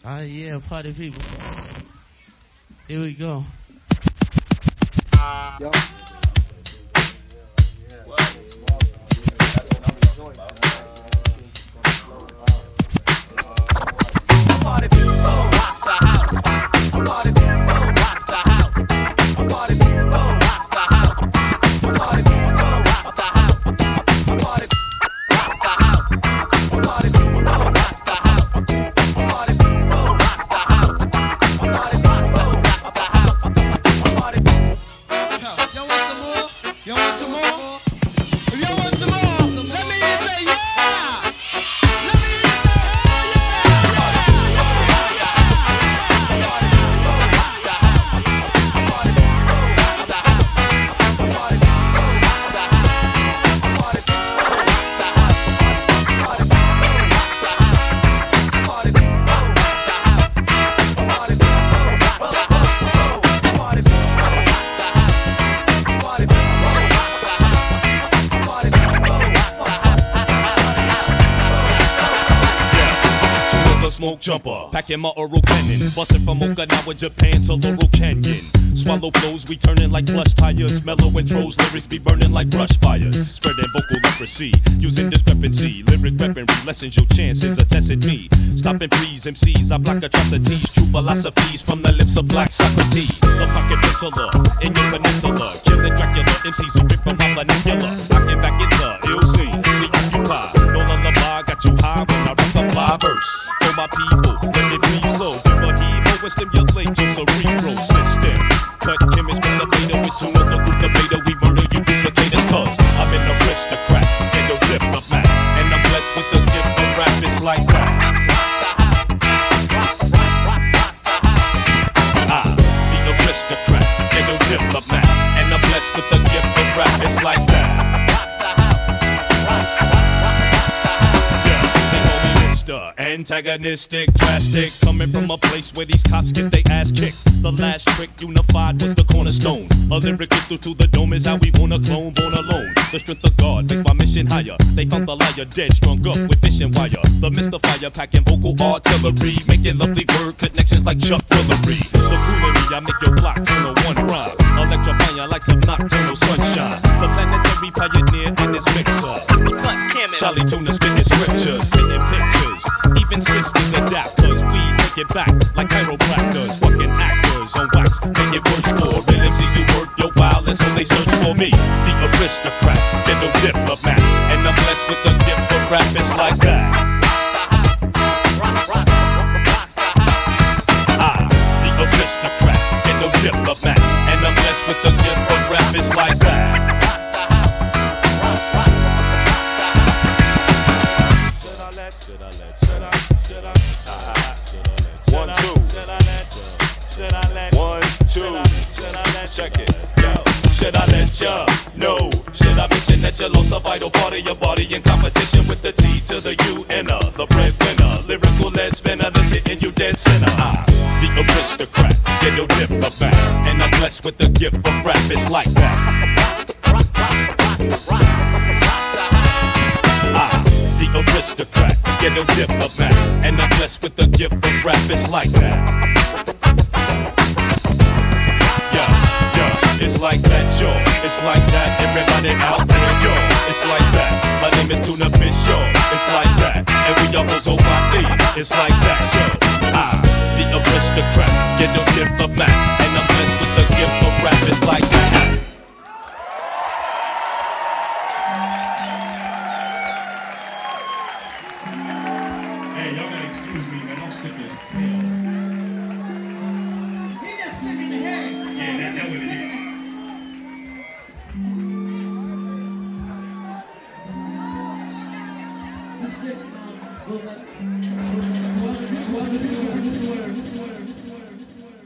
Yeah, party people. Here we go. Yo. Party people rocks the house. Party people rocks the house. Party people rocks the house. Party people rocks the house. Party rocks the house. Party people rocks the house. Party people rocks the house. Party rocks the house. Party. Yo, want some more? You want some more? If you want some more, let me hear you say yeah. Let me hear you say Smoke jumper, packing my oral cannon, busting from Okinawa, Japan to Laurel Canyon. Swallow flows, we turning like plush tires. Mellow intros, lyrics be burning like brush fires. Spreading vocal leprosy, using discrepancy. Lyric weaponry lessens your chances of testing me. Stopping please, MCs, I block atrocities. True philosophies from the lips of black Socrates. A pocket penciler in your peninsula. Killing Dracula, MCs who rip from my vernacular. I can back it the ill scene, we occupy. No lullaby, got you high when I rock a fly verse. For my people, let me breathe slow. Give a heave and stimulate your cerebral system. Cut chemists from the beta with two of the group the beta. We murder you duplicators cause I'm an aristocrat and no diplomat. And I'm blessed with the gift of rap, it's like that. The aristocrat and no diplomat. And I'm blessed with the gift of rap, it's like that. Antagonistic, drastic, coming from a place where these cops get their ass kicked. The last trick unified was the cornerstone. A lyric crystal to the dome is how we wanna clone, born alone. The strength of God makes my mission higher. They found the liar dead, strung up with fishing wire. The mystifier packing vocal artillery, making lovely word connections like Chuck Willery. The foolery, I make your block turn to one rhyme. Electrifying like some nocturnal sunshine. The planetary pioneer in his mixer. Charlie Tuna spitting scriptures, painting pictures. Even sisters adapt, cause we take it back like chiropractors. Fucking actors on wax, make it worse for real MCs who work your wild, and so they search for me. The aristocrat, get no diplomat. And I'm blessed with the gift of rap, it's like that. The aristocrat, get no diplomat. And I'm blessed with the gift of rap, it's like that. Check it, yo. Should I let ya know? Should I mention that you lost a vital part of your body in competition with the T to the U and the breadwinner, lyrical lead spinner that's hitting you dead center. The aristocrat, get no diplomat, and I'm blessed with the gift of rap. It's like that. The aristocrat, get no diplomat, and I'm blessed with the gift of rap. It's like that. It's like that, yo. It's like that, everybody out there, yo. It's like that. My name is Tuna Fish, yo. It's like that, and we are also my thing. It's like that, yo. The aristocrat, get no gift of Mac, and I'm blessed with the gift of rap. It's like that. Hey, y'all gotta excuse me, man. I'm sick as hell. He just sick in the head. Yeah, that what it is. This next song goes up. Whoever do the word.